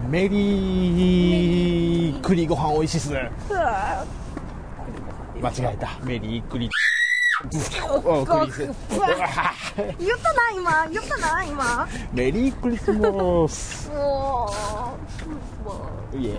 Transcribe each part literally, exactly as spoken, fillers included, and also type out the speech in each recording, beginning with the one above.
メリー栗ご飯おいしいっすね。間違えた。メリー栗おクリス言ったな今言ったな今メリークリスマスもイエー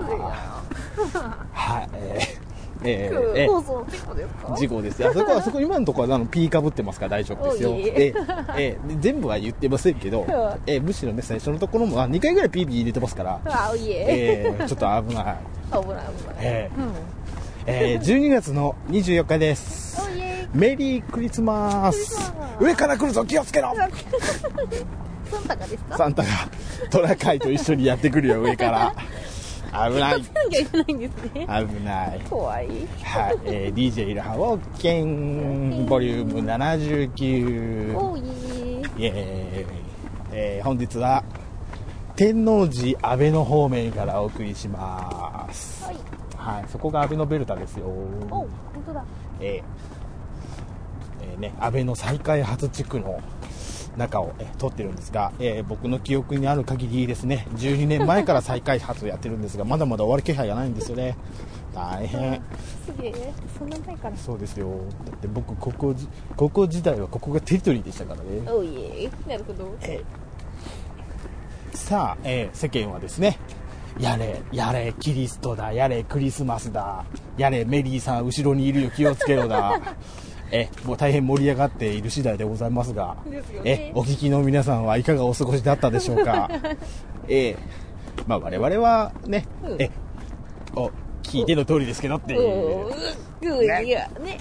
はい、えーえーうえー、 放送事故ですか？ 事故です。あそこあそこ今のところはあの P かぶってますから大丈夫ですよ。 おいえーえー、全部は言ってませんけど、えー、むしろね最初のところもあにかいぐらい ピーピー 入れてますから、 あおいええー、ちょっと危ない。 危ない危ない。 えーうんえー、じゅうにがつのにじゅうよっかです。 おいえメリークリスマス。上から来るぞ気をつけろ。 サンタがですか？ サンタがトナカイと一緒にやってくるよ上から。危ない。 気をつけなきゃいけないんですね。 危ない。 怖い。 はい、えー、ディージェー イルハウォッケンボリュームななじゅうきゅう。 おいえイエーイ、えー、本日は天王寺安倍の方面からお送りします。 はい。 はい、そこが安倍のベルタですよ。 お本当だ。 えーえーね、安倍の再開発地区の中を、えー、撮ってるんですが、えー、僕の記憶にある限りですねじゅうにねんまえから再開発をやってるんですがまだまだ終わる気配がないんですよね。大変。 すげえ。そんな前から。 そうですよ。だって僕ここじ高校時代はここがテリトリーでしたからね。 おいえなるほど。 えー、さあ、えー、世間はですねやれやれキリストだ、やれクリスマスだ、やれメリーさん後ろにいるよ気をつけろだえもう大変盛り上がっている次第でございますが、 ですよえね。 お聞きの皆さんはいかがお過ごしだったでしょうかえまあ我々はね、 うん、 えお聞いての通りですけどっていううーいやね。 ね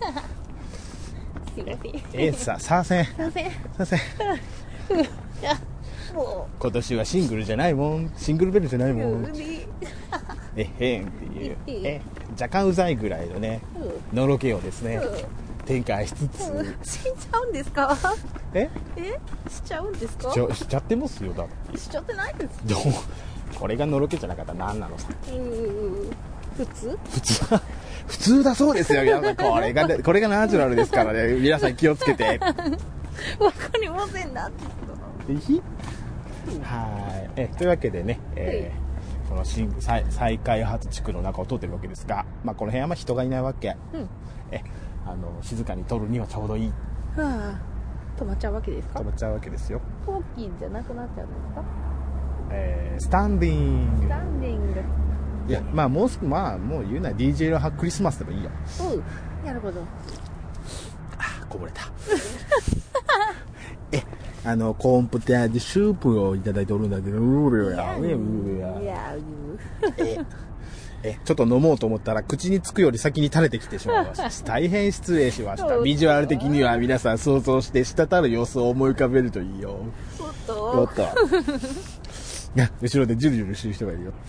すいません。 えささせんすいません。 させんあも今年はシングルじゃないもん、シングルベルじゃないうもん、 うえへんっていうえへんえ若干うざいぐらいのねのろけをですね展開しつつ、 うん、死んじゃうんですか？ ええしちゃうんですか？ しちゃしちゃってますよ。だってしちゃってないです。 どうこれがのろけじゃなかったら何なのさ。 うー普通？ 普通は普通だそうですよ皆さん。これがこれがナチュラルですからね皆さん気をつけてわかりませんなってぜひはいえというわけでね、えー、この新 再, 再開発地区の中を通ってるわけですが、まあ、この辺はあんま人がいないわけ、 うん、 えあの静かに撮るにはちょうどいい。 はあ止まっちゃうわけですか？ 止まっちゃうわけですよ。 飛行機じゃなくなっちゃうんですか？ えー、スタンディングスタンディング。 いやまあもうすぐまあもう言うなら ディージェー のハクリスマスでもいいよ。 うんなるほど。 あこぼれたえあのコーンポテージスープをいただいておるんだけどうるやうるやいやええちょっと飲もうと思ったら口につくより先に垂れてきてしまいました大変失礼しました。ビジュアル的には皆さん想像して滴る様子を思い浮かべるといいよ。 おっとおっといや後ろでジュルジュルしてる人がいるよ。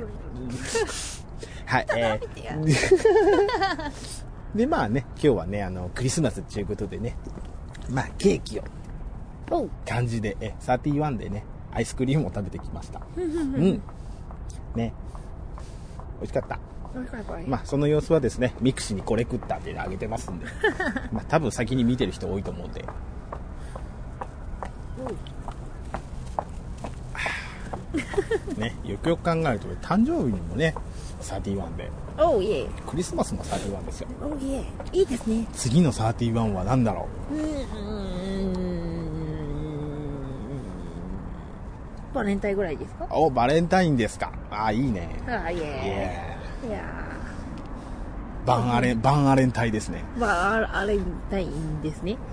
はいえー、でまあね今日はねあのクリスマスということでねまあケーキを感じでえサーティワンでねアイスクリームを食べてきましたうんね美味しかった。まあその様子はですねミクシーにこれ食ったっていうのをあげてますんでまあ多分先に見てる人多いと思うんでねよくよく考えると誕生日にもねサーティワンでおういえクリスマスもサーティワンですよ。 おういえいいですね。 次のサーティワンは何だろう。 うーんバレンタインぐらいですか？ おバレンタインですか。あいいね。 あいイエえいやーバンアレンバンアレンタイですね。 バンアレンタインですね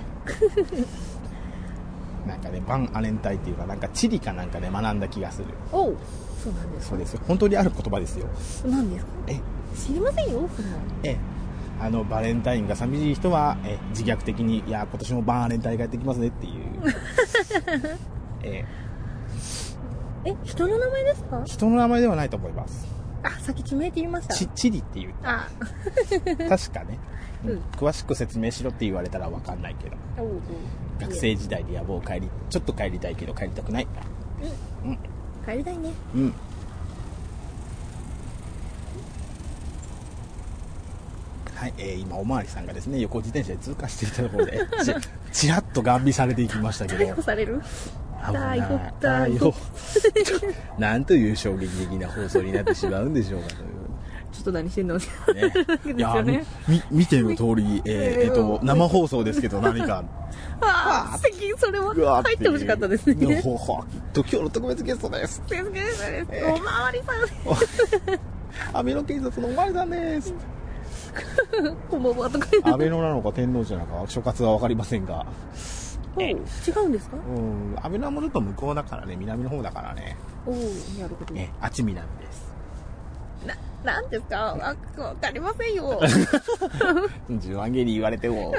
なんかねバンアレンタイっていうかなんかチリかなんかで学んだ気がする。 おうそうなんですか。 そうですよ本当にある言葉ですよ。 何ですか？ え知りませんよそんなえあのバレンタインが寂しい人はえ自虐的にいや今年もバンアレンタインがやってきますねっていうええ人の名前ですか？ 人の名前ではないと思います。 あさっき地名って言いました。 チチリっていうあ確かね、うんうん、 詳しく説明しろって言われたら分かんないけどおうおう学生時代で野望帰りちょっと帰りたいけど帰りたくない。 うん、 うん、 帰りたいね。 うんはい、えー、今おまわりさんがですね横自転車で通過していたところでちちらっとガン見されていきましたけど逮捕される？ 逮捕逮捕なんという衝撃的な放送になってしまうんでしょうかという。 ちょっと何してんのね。 いや、ね、み見ての通り、えーえー、と生放送ですけど何かああ、最近それは入ってほしかったですね。 ほほと今日の特別ゲストです。 特別ゲストです。えー、おまわりさん。 安倍の警察のおまわりさんです。 こんばんはとか。 安倍のなのか天皇寺なのか諸葛は分かりませんが。 お違うんですか？ うん、安倍のはもうちょっと向こうだからね、南の方だからね。 おお、なるほど。 え、あっち南です。 な、なんですか？わ、わかりませんよ。 十万芸に言われても。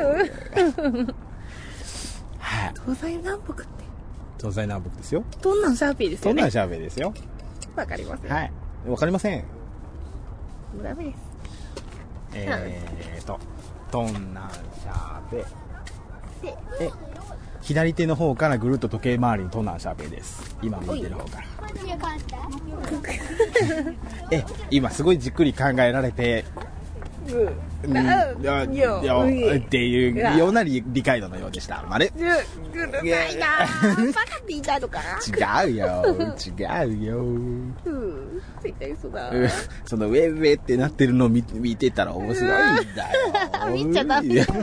はい。 東西南北って。 東西南北ですよ。 トンナンシャーペイですよね。 トンナンシャーペイですよ。 わかりません。 はい。わかりません。 ダメです。 えーと、トンナンシャーペイ。え、左手の方からぐるっと時計回りにトンナンシャーペイです。今右手の方から。え、今すごいじっくり考えられて、うん、いや、いや、っていうような理解度のようでした。あれ？ ぐるないなぁ。バカって言いたいのかな？ 違うよ、違うよ。うん、 絶対嘘だ。 そのウェイウェイってなってるのを 見, 見てたら面白いんだよ。 見ちゃダメよ。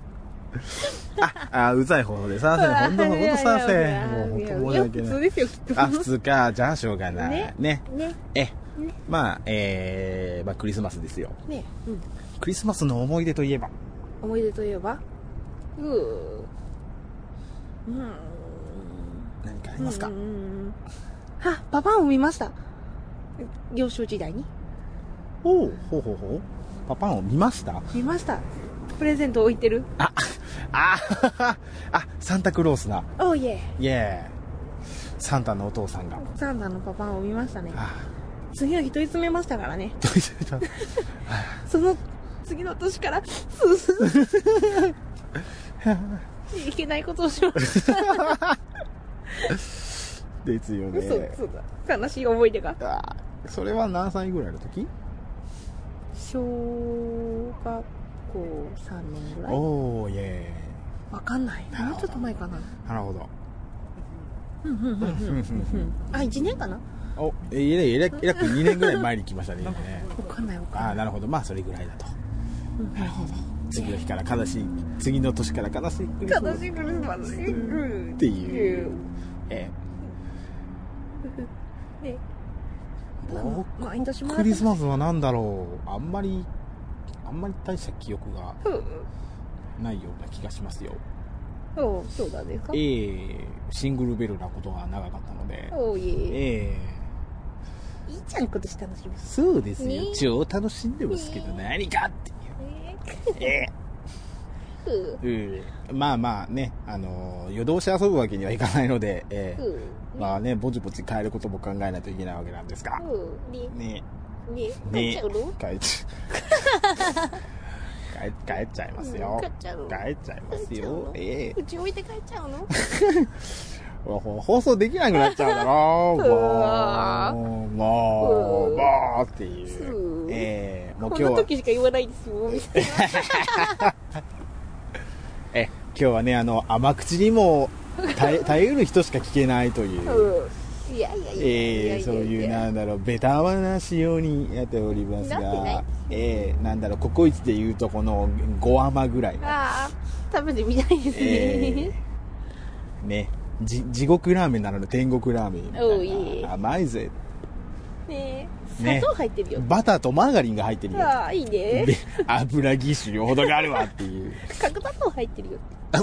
あ、あ、うざい方でさせん。ほんと、ほんとさせん。もうほんと申し訳ない。 普通ですよ、きっと。 あ、普通か。じゃあしょうがない。ね。ね。 ねえ、ね、まあ、えー、まあクリスマスですよ。 ね。うん。 クリスマスの思い出といえば思い出といえばうー。うん。 何かありますか？ うん。は、パパンを見ました。幼少時代に。 おう、ほうほうほう。パパンを見ました？ 見ました。プレゼント置いてる。 あ、あ、あ、サンタクロースな。 おーイエー。イエー。サンタのお父さんが。 サンタのパパンを見ましたね。ああ、次の日問い詰めましたからね。その次の年から、いけないことをしました。 ですよね。 そう、そうだ。悲しい思い出が。 あ、それは何歳ぐらいの時？ 小学校さんねんぐらい。 おー、イエー。わかんない。もうちょっと前かな。 なるほど。 うんうんうんうん。あ、いちねんかな。 お、えー、えらくにねんぐらい前に来ましたね。わかんないわかんない。 あ、なるほど。まあそれぐらいだと。なるほど。次の日から悲しい、次の年から悲しいクリスマス。 悲しいクリスマス。 っていう。ええ。ね。 毎年クリスマスは何だろう。あんまり、あんまり大した記憶がないような気がしますよ。 おそうなんですか？ ええー、シングルベルなことが長かったので。 おいえ。 ええー。いいじゃん、今年楽しみ。 そうですよ。ね、超楽しんでますけど、ね、何かっていう。えー、えー、まあまあね、あのー、夜通し遊ぶわけにはいかないので、えーね、まあね、ぼちぼち帰ることも考えないといけないわけなんですが。ね。ね。 ね。帰っちゃうの？ 帰っちゃう。帰, 帰っちゃいますよ。 帰っちゃう。 帰っちゃいますよ。ええー。 うち置いて帰っちゃうの？ 放送できなくなっちゃうだろう。もう、もう、もうっていう。ええー、もう今日は。 こんな時しか言わないですよ。 え、今日はね、あの、甘口にも耐え、耐えうる人しか聞けないという。 うんいやいやいやえー、そういうなんだろうベタな仕様にやっておりますが、えー、なんだろうココイチでいうとこのご甘ぐらいのああ食べてみたいですね、 えー、ねじ地獄ラーメンなので天国ラーメンみたいな、 おい甘いぜね砂糖入ってるよ、 ね、バターとマーガリンが入ってるよああいいね油ぎっしゅ両方があるわっていう角砂糖入ってるよ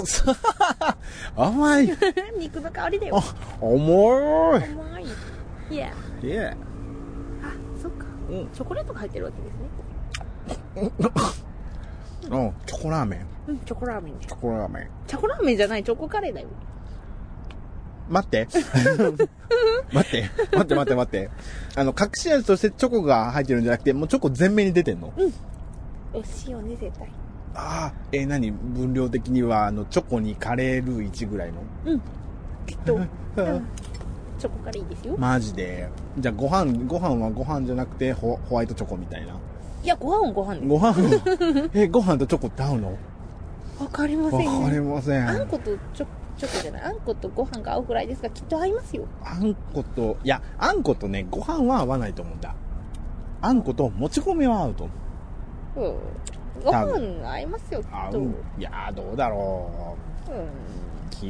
甘い肉の香りだよ重い甘いいやいやあそっか、うん、チョコレートが入ってるわけですねうんチョコラーメンうんチョコラーメンチョコラーメンチョコラーメンじゃないチョコカレーだよ待って待って待って待って待ってあの隠し味としてチョコが入ってるんじゃなくてもうチョコ全面に出てんのうん美味しいよね絶対ああえー、何分量的にはあのチョコにカレールーいちぐらいのうんきっと、うん、チョコカレーいいですよマジでじゃあご飯ご飯はご飯じゃなくて ホ, ホワイトチョコみたいないやご飯はご飯ご飯えご飯とチョコって合うのわかりませんね。 わかりません。 あんことちょ、ちょっとじゃない。あんことご飯が合うくらいですが、きっと合いますよ。 あんこと、いや、あんことね、ご飯は合わないと思うんだ。あんこともち米は合うと思う。 うん。ご飯合いますよ、きっと。 いやー、どうだろう。うん。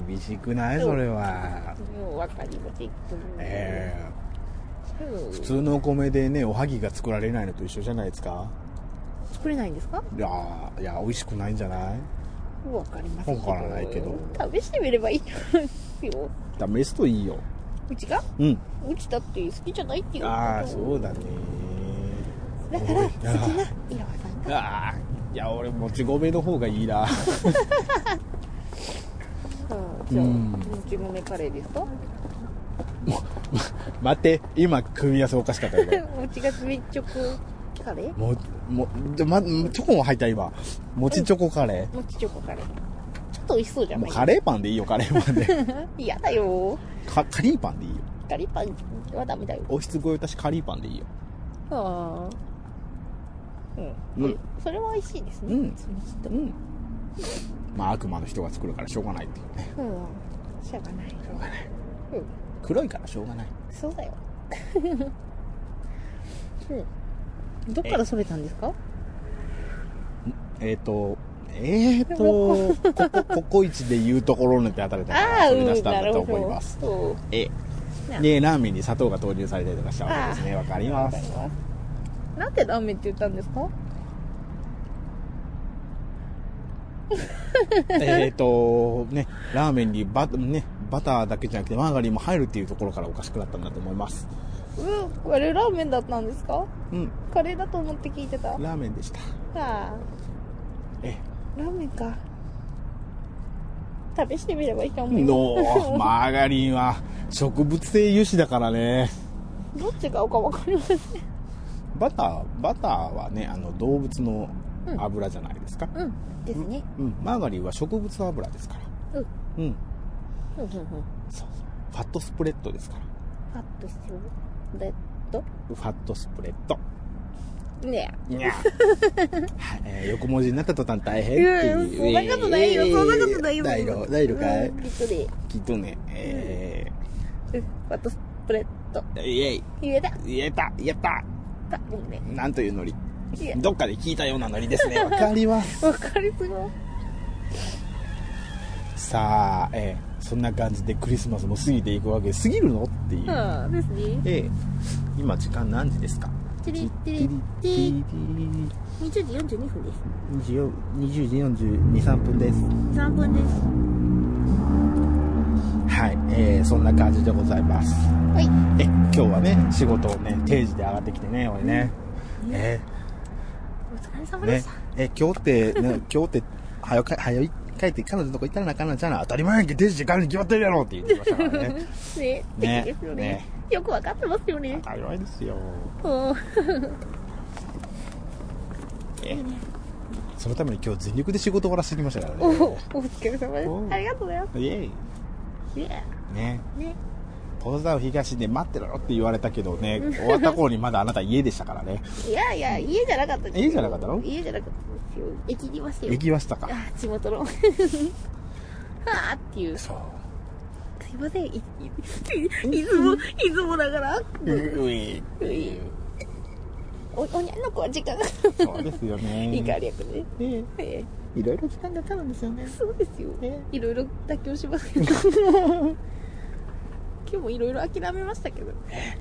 厳しくないそれは。 もうわかりません。 ええー。普通のお米でね、おはぎが作られないのと一緒じゃないですか。 作れないんですか？ いやー、いや、美味しくないんじゃない？ わかりません。 わからないけど。 試してみればいいと思いますよ。 試すといいよ。 うちが？ うん。 うちだって好きじゃないっていう。 ああ、そうだね。 だから、好きな色はさんだ。 ああ、いや、俺、もち米の方がいいな。 じゃあ、もち米カレーですか？ 待って、今、組み合わせおかしかったよ。 もちがつめチョコカレー？ も、も、ま、チョコも入った今。もちチョコカレー？ もちチョコカレー。ちょっと美味しそうじゃない？ もうカレーパンでいいよ、カレーパンで。 嫌だよ。 か、カリーパンでいいよ。 カリーパンはダメだよ。 お質ご用達カリーパンでいいよ。 ああ。うん。うん。それは美味しいですね。うん。うん。 まあ、悪魔の人が作るからしょうがないっていうね。 うん。しょうがない。しょうがない。 うん。黒いからしょうがない。 そうだよ。うん。どっからそれたんですか？ えっと、えーと、ここ、ココイチで言うところのって当たれたからそれ出したんだと思います。ええ。で、ラーメンに砂糖が投入されたりとかしたわけですね。わかります。 なんでラーメンって言ったんですか？ えっと、ね、ラーメンにバ、ね、バターだけじゃなくてマーガリンも入るっていうところからおかしくなったんだと思います。 うん、あれラーメンだったんですか？ うん。 カレーだと思って聞いてた。 ラーメンでした。 ああ。 えラーメンか。試してみればいいと思う。 のマーガリンは植物性油脂だからね。 どっちが合うか分かりません。 バター、バターはね、あの動物の油じゃないですか。 うん、うん、ですね。 うん、マーガリンは植物油ですから。うん。うん。うん、うん、うん。そう。ファットスプレッドですから。 ファットスプレッド？ ファットスプレッド。 ねえ。にゃえー、横文字になった途端大変っていう。 そんなことないよ、そんなことないよ。 ないの、ないのかい、 きっとね。 きっとね、えー。ファットスプレッド。 イェイ。 言えた。 言えた、言えた。 た、もうね。 なんというノリ。どっかで聞いたようなノリですね。わかります。 わかりすごい。 さあ、えー、そんな感じでクリスマスも過ぎていくわけで、過ぎるのっていう。 うん、ですね。 えー、今時間何時ですか？ テリテリテリにじゅうじよんじゅうにふんです。 にじゅうじよんじゅうに、さんぷんです。 さんぷんです。 はい、えー、そんな感じでございます。 はい。 え、今日はね、仕事をね、定時で上がってきてね、俺ね。うん、えー、お疲れ様でした。ね、 え、今日って、ね、今日って、はよか、はよ帰って彼女のとこ行ったらなあかんのちゃうな。当たり前やんけ、定時で帰るに決まってるやろって言ってましたからね。 ね、素敵ですよね。ね、よくわかってますよね。 当たり前ですよ。え、そのために今日全力で仕事終わらせてきましたからね。 お、お疲れ様です。ありがとうございます。イェイ。 イェイ。ね。ね。ポーザー東で待ってろよって言われたけどね、終わった頃にまだあなた家でしたからね。 いやいや、家じゃなかったですよ。 家じゃなかったの？ 家じゃなかったですよ。駅にいましたよ。 駅にいましたか。 あ、地元の。はぁっていう。そう。すいません。い、い、いつも、いつもだから。うい。うい。お、おにゃんの子は時間が。 そうですよね。 いいか略ね。ええ。いろいろ時間がかかるんですよね。 そうですよ。いろいろ妥協しますけど。今日もいろいろ諦めましたけど。ね。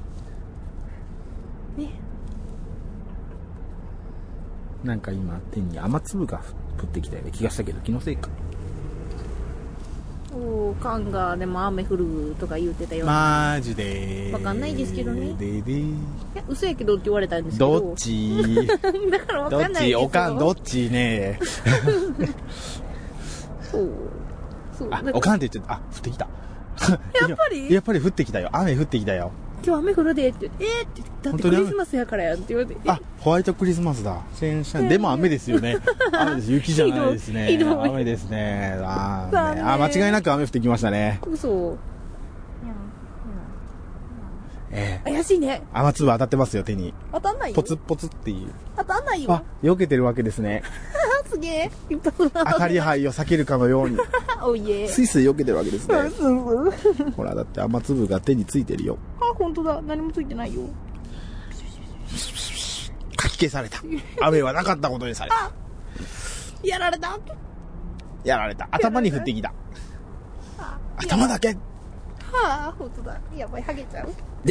なんか今手に雨粒が降ってきたような気がしたけど、気のせいか。 おー、カンがでも雨降るとか言うてたよ。 マジでわかんないですけどね。 ででいや、嘘やけどって言われたんですけど。 どっちだからわかんないですよ。 どっちおかんどっちね。 そう。そう。 あ、おかんって言ってあ、降ってきた。 やっぱりやっぱり降ってきたよ。雨降ってきたよ。 今日雨降るでって言って、えーってだってクリスマスやからやんって言われて。 あ、ホワイトクリスマスだ。でも雨ですよね。雨です。雪じゃないですね。雨ですね。あーね、あ、間違いなく雨降ってきましたね。 嘘。 ええ。 怪しいね。 雨粒当たってますよ、手に。 当たんないよ。 ポツポツっていう。 当たんないよ。 あ、避けてるわけですね。 すすげえ一発当たり牌を避けるかのようにおいえスイスイ避けてるわけですね。 うんうんほらだって雨粒が手についてるよ。 あ本当だ何もついてないよ。 かき消された。雨はなかったことにされた。 やられた。 やられた。頭に降ってきた。 あ頭だけ。 はあ本当だやばいハゲちゃう。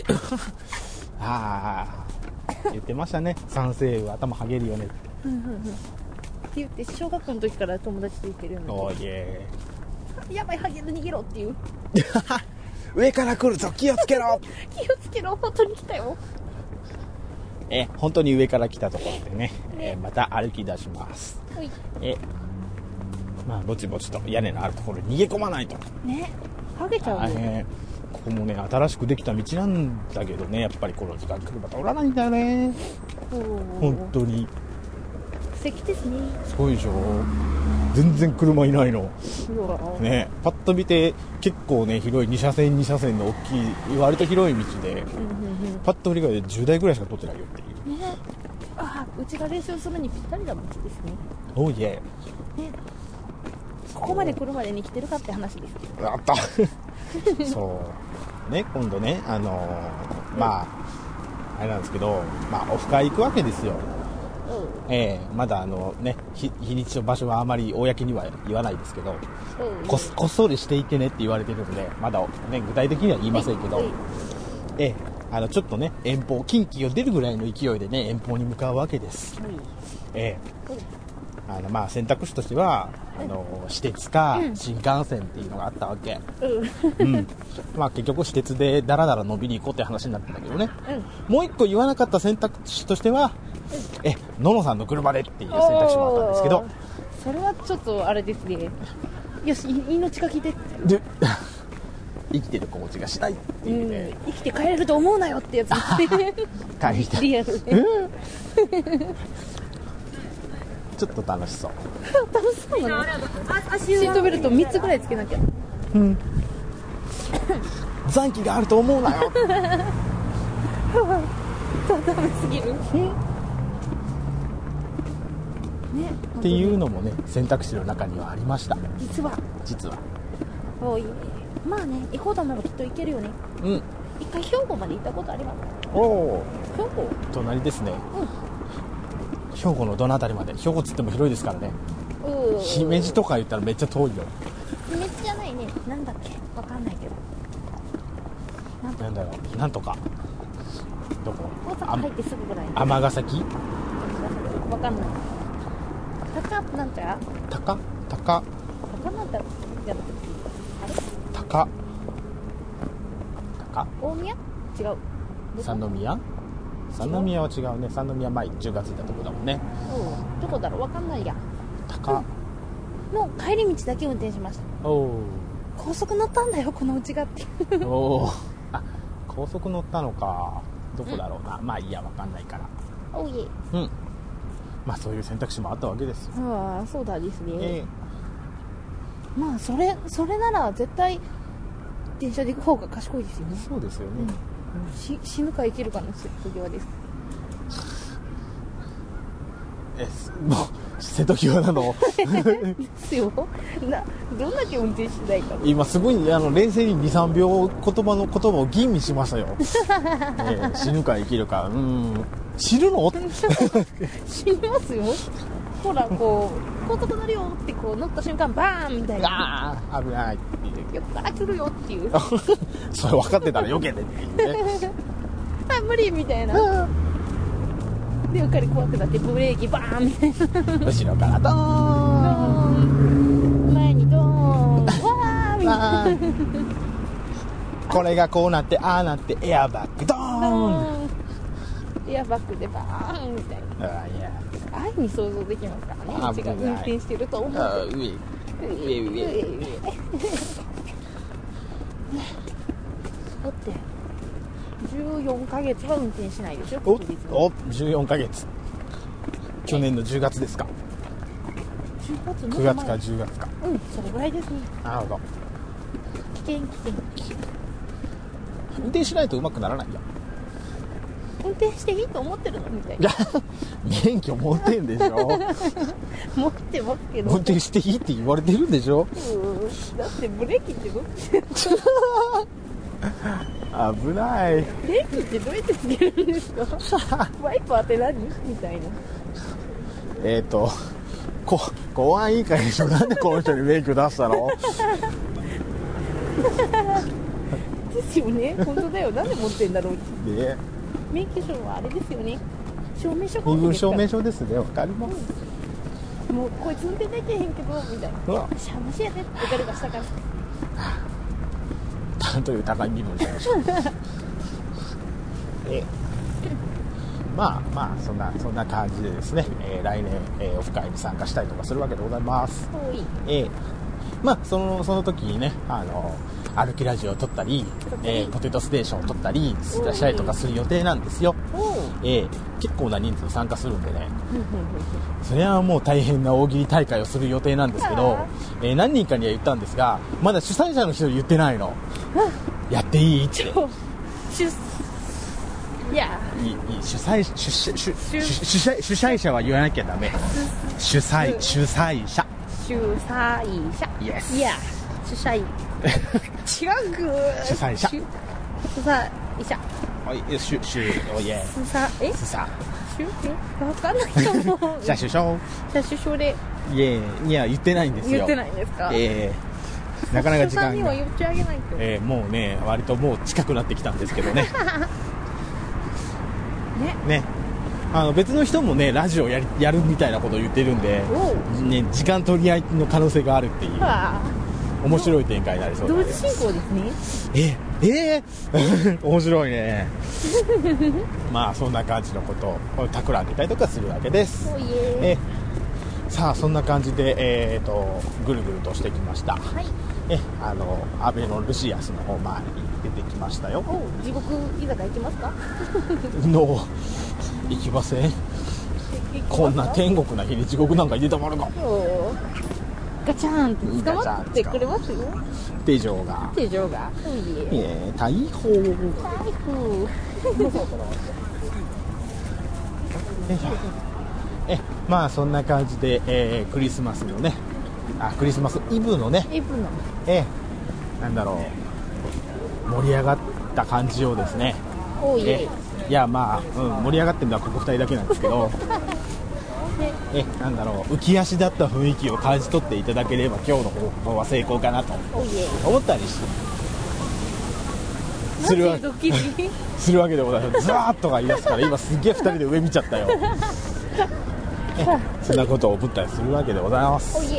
ああ言ってましたね。酸性雨頭はげるよねって。 うんうんうんって言って小学校の時から友達と言ってるんで、 おいえやばいハゲる逃げろっていう上から来るぞ気をつけろ。 気をつけろ本当に来たよ。 え本当に上から来たところでね、 ねえまた歩き出します。 はいえまあぼちぼちと屋根のあるところに逃げ込まないと。 ねハゲちゃうよ。 ねここもね新しくできた道なんだけどね、やっぱりこの時間車通らないんだよね。本当に素敵ですね。 すごいでしょ。全然車いないのうわね。パッと見て結構ね広いに車線に車線の大きい割と広い道で、 うんうんうんパッと振り返ってじゅうだいぐらいしか通ってないよっていう。 ねあうちが練習するにぴったりな道ですね。 おいえねここまで来るまでに来てるかって話ですけど。 あったそうね今度ねあのー、まああれなんですけど、まあオフ会行くわけですよ。ええまだあのね日にちと場所はあまり公には言わないですけど、こ, こっそりしていてねって言われてるのでまだ、ね、具体的には言いませんけど、ええあのちょっとね遠方近畿を出るぐらいの勢いでね遠方に向かうわけです。ええあのまあ選択肢としてはあの私鉄か新幹線っていうのがあったわけ、うんうん、まあ結局私鉄でダラダラ伸びに行こうって話になったんだけどね、うん、もう一個言わなかった選択肢としては、うん、えののさんの車でっていう選択肢もあったんですけど、 それはちょっとあれですね。よし命がけでで生きてる子持ちがしないっていうね、 うん、生きて帰れると思うなよってやつ帰りたいリアルね、 うんちょっと楽しそう楽しそうなの。シートベルトみっつぐらいつけなきゃ。 うん残機があると思うなよダメすぎる、ね、 っていうのもね選択肢の中にはありました。 実は実はおいまあね行こうと思えばきっと行けるよね。うん一回兵庫まで行ったことあります。 おお兵庫隣ですね。 うん兵庫のどの辺りまで。兵庫っつっても広いですからね。姫路とか言ったらめっちゃ遠いよ。 姫路じゃないね。なんだっけわかんないけどなんなんだろうなんとかどこ大阪入ってすぐぐらい。 尼崎わかんない。高なんちゃら高高高なんだやったっけあれ高高大宮違う三宮三宮は違うね。三宮前じゅうがついたとこだもんね。 うんどこだろうわかんないや。 高の帰り道だけ運転しました。おお高速乗ったんだよこのうちがっておおあ高速乗ったのか。どこだろうな、うん、まあいいやわかんないから。 おいえうんまあそういう選択肢もあったわけですよ。 ああそうだですね、 えー、まあそれそれなら絶対電車で行く方が賢いですよね。 そうですよね、うんし死ぬか生きるかの瀬戸際です。 えもう瀬戸際なのですよなどんだけ運転しないか今すごいあの冷静に にさんびょう言葉の言葉を吟味しましたよ、えー、死ぬか生きるかうん死ぬの死にますよ。ほらこう高速乗るよってこう乗った瞬間バーンみたいなあー危ないっていう横から来るよっていうそれ分かってたら避けてっていうねあ無理みたいなでうっかり怖くなってブレーキバーンみたいな後ろからドーン前にドーンわーみたいなこれがこうなってああなってエアバッグドーンエアバッグでバーンみたいな。 あいや愛に想像できますからね。うちが運転してると思うとあ上上上上だってじゅうよんかげつは運転しないでしょ。 おおじゅうよんかげつ去年のじゅうがつですか。 じゅうがつのくがつかじゅうがつか。 うんそれぐらいですね。 なるほど。 危険危険運転しないとうまくならないよ。 運転していいと思ってるのみたいいやな。 免許持ってんでしょ持ってますけど。 運転していいって言われてるんでしょ。 うん、だってブレーキってどうやって危ない。 ブレーキってどうやってつけるんですかワイパーって何みたいな。 えっとこ公安委員会でしょ。なんでこの人に免許出したのですよね。本当だよ。なんで持ってんだろう。 ね、 免許証はあれですよね。証明書身分証明書ですね。わかります。 うん、もうこいつ運転できへんけどみたいな。 うわ、 しゃましやでって誰かしたから。 なんという高い身分証明書。えまあまあそんなそんな感じでですね、えー、来年、えー、オフ会に参加したりとかするわけでございます。えー、まあそのその時にね、あの歩きラジオを撮ったり、えー、ポテトステーションを撮ったりしたりとかする予定なんですよ。えー、結構な人数参加するんでね、それはもう大変な大喜利大会をする予定なんですけど、えー、何人かには言ったんですが、まだ主催者の人に言ってないの。やっていいって主いやいいいい主催主主主主催主催者は言わなきゃダメ。主催主催者主催者 Yes いや主催違う主催者主催者おい主主おいえ主催え主催主え分かんないと思うじゃあ首相じゃあ首相でいえいや言ってないんですよ。 言ってないんですか。 えーなかなか時間が、 には言ってあげないと、 えー、もうね割ともう近くなってきたんですけどねねねあの別の人もねラジオやりやるみたいなことを言ってるんで、ね、時間取り合いの可能性があるっていう面白い展開になりそう同時進行ですね。ええー、面白いねまあそんな感じのことを企んでたりとかするわけです。 おいえさあそんな感じで、えー、とぐるぐるとしてきました。 はい、 えあの安倍のルシアスの方周りに出てきましたよ。 地獄居酒屋行きますかの行きませんこんな天国な日に地獄なんか入れたまるか。 ガチャンって捕まってくれますよ。 手錠が手錠がいえ逮捕逮捕えまあそんな感じで、えー、クリスマスのねあクリスマスイブのねイブのえー、なんだろう盛り上がった感じをですねおいえいやまあ、うん、盛り上がってるのはここふたりだけなんですけどえなんだろう浮き足だった雰囲気を感じ取っていただければ今日の放送は成功かなと思ったりしてするわするわけでございます。ザーッとか言い出すから今すっげえふたりで上見ちゃったよそんなことを思ったりするわけでございます。はい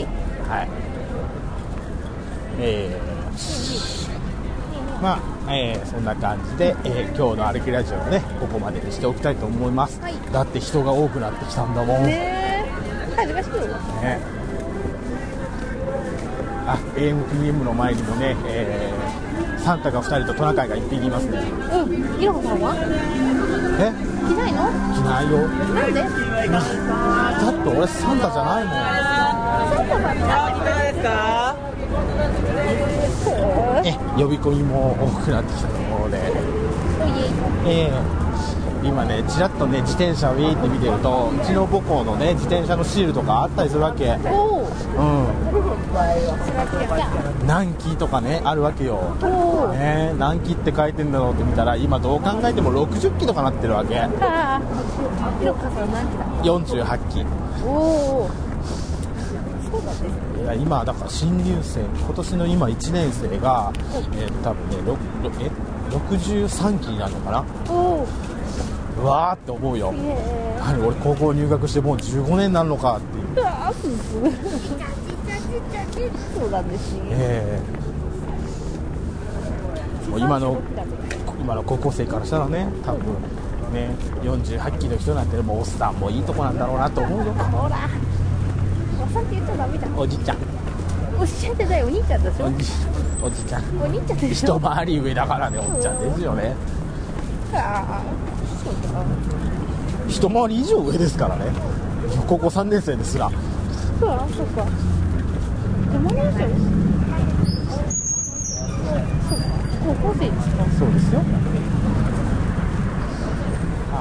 えー、まあ、えー、そんな感じで、えー、今日の歩きラジオをねここまでにしておきたいと思います、はい、だって人が多くなってきたんだもんねえ恥ずかしいよね。 あ エーエムピーエム の前にもね、えー、サンタがふたりとトナカイがいっぴきいますね。 うんいろはさんはえ来ないの？ 来ないよ。 なんで？ だって俺サンタじゃないもん。 サンタさんじゃないですか？ え呼び込みも多くなってきたところで、えー、今ねちらっとね自転車をウィーって見てるとうちの母校のね自転車のシールとかあったりするわけ。うん南紀とかねあるわけよ、ね、南紀って書いてんだろうって見たら今どう考えてもろくじゅっきとかなってるわけ。よんじゅうはっき。おいや今だから新入生今年の今いちねん生が、えー、多分ねろえろくじゅうさんきになるのかな。うわーって思うよ。俺高校入学してもうじゅうごねんになるのかっていう。 そうなんですね、 えー、もう今の今の高校生からしたらね多分ねよんじゅうはっきの人なんてもうおっさんもいいとこなんだろうなと思うよ。 ほらおっさんって言っちゃダメだ。 おじちゃんおじちゃんってだよお兄ちゃんでしょ。 おじ、おじちゃんお兄ちゃんでしょ。 一回り上だからねおっちゃんですよね。 あそうか一回り以上上ですからね高校さんねん生ですら。 そうかそうかでもねそう高校生ですか。 そうですよ。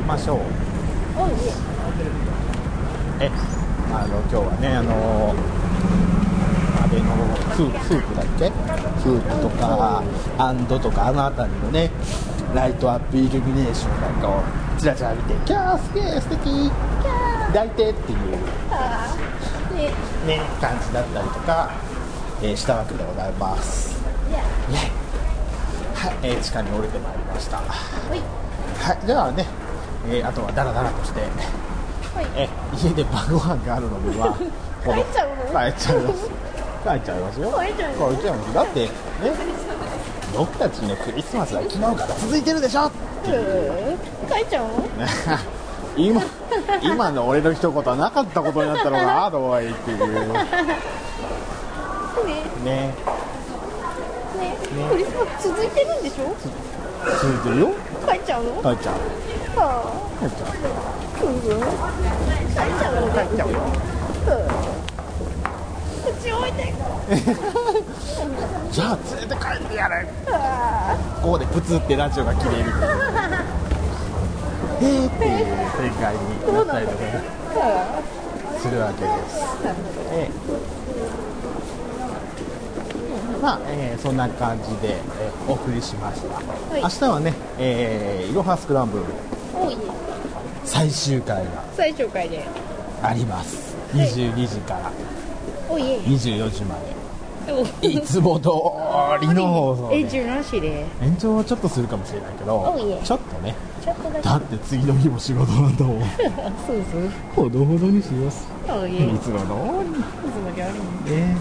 ましょう。 おいえあの今日はねあの安倍のフーフープだっけフープとかアンドとかあの辺りのねライトアップイルミネーションなんかをちらちら見てキャーすげえ素敵抱いてっていうあーねね感じだったりとか、えー、したわけでございます。 いやねはい、えー、地下に降りてまいりました。 ほいはい、ではね、えー、あとはダラダラとして、 ほいえ家で晩ご飯があるのでは帰っちゃうの帰っちゃいます帰っちゃいますよ帰っちゃうの帰っちゃいますだってね僕たちのクリスマスは昨日から続いてるでしょっていううん帰っちゃうの今今の俺の一言はなかったことになったのがどういっていうねねねクリスマス続いてるんでしょ続いてるよ帰っちゃうの帰っちゃうは帰っちゃうあうん帰っちゃうの帰っちゃうよ口置いてじゃあ連れて帰ってやれあここでプツってラジオが切れるえーっていう展開になったりとかねあするわけです、えーまあ、えーそんな感じで、えーお送りしました、 い明日はね、えー、いろはスクランブルおい最終回が最終回でありますにじゅうにじからおいえにじゅうよじまでおいつも通りの放送で永住なしで延長はちょっとするかもしれないけどおいえちょっとねちょっとだけだって次の日も仕事なんだもんそうそうほどほどにしますおいえいいつも通つもギャルりね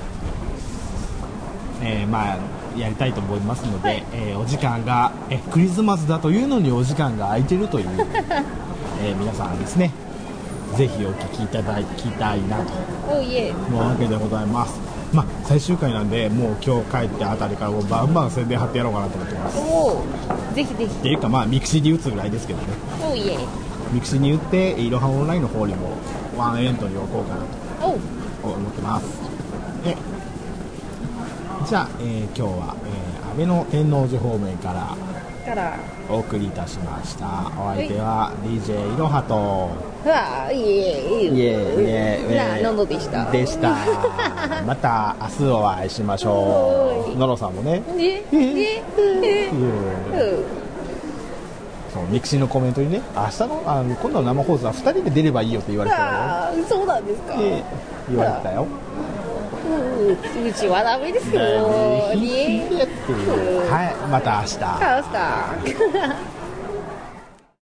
えー、まあやりたいと思いますので、 はいえーお時間がえクリスマスだというのにお時間が空いてるという、えー皆さんですねぜひお聞きいただきたいなとおいえ思うわけでございます。まあ最終回なんでもう今日帰ってあたりからもうバンバン宣伝貼ってやろうかなと思ってます。 おおぜひぜひっていうかまあミクシーに打つぐらいですけどねおいえミクシーに打っていろはオンラインの方にもワンエントリー置こうかなおうと思ってます。えじゃあ、えー今日は、えー、安倍の天王寺方面からからお送りいたしました。お相手は ディージェー いろはとうわいえいえいえいえなのでしたでしたまた明日お会いしましょう。のろさんもねねねねうんそうミクシーのコメントにね明日のあの今度の生放送はふたりで出ればいいよって言われてたよ、 ああそうなんですかで言われてたよ。 うんうちはダメですよねねっていうはいまた明日。 カウスター